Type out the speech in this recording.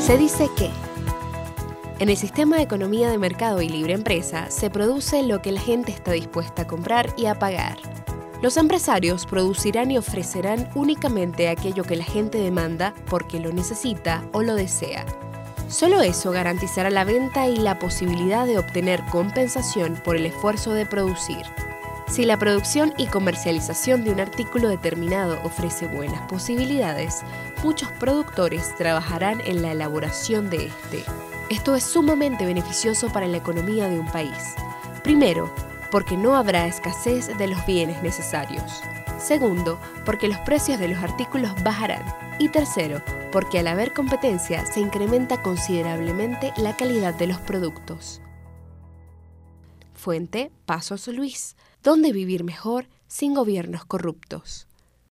Se dice que en el sistema de economía de mercado y libre empresa se produce lo que la gente está dispuesta a comprar y a pagar. Los empresarios producirán y ofrecerán únicamente aquello que la gente demanda porque lo necesita o lo desea. Solo eso garantizará la venta y la posibilidad de obtener compensación por el esfuerzo de producir. Si la producción y comercialización de un artículo determinado ofrece buenas posibilidades, muchos productores trabajarán en la elaboración de este. Esto es sumamente beneficioso para la economía de un país. Primero, porque no habrá escasez de los bienes necesarios. Segundo, porque los precios de los artículos bajarán. Y tercero, porque al haber competencia se incrementa considerablemente la calidad de los productos. Fuente: Pasos Luis. ¿Dónde vivir mejor sin gobiernos corruptos?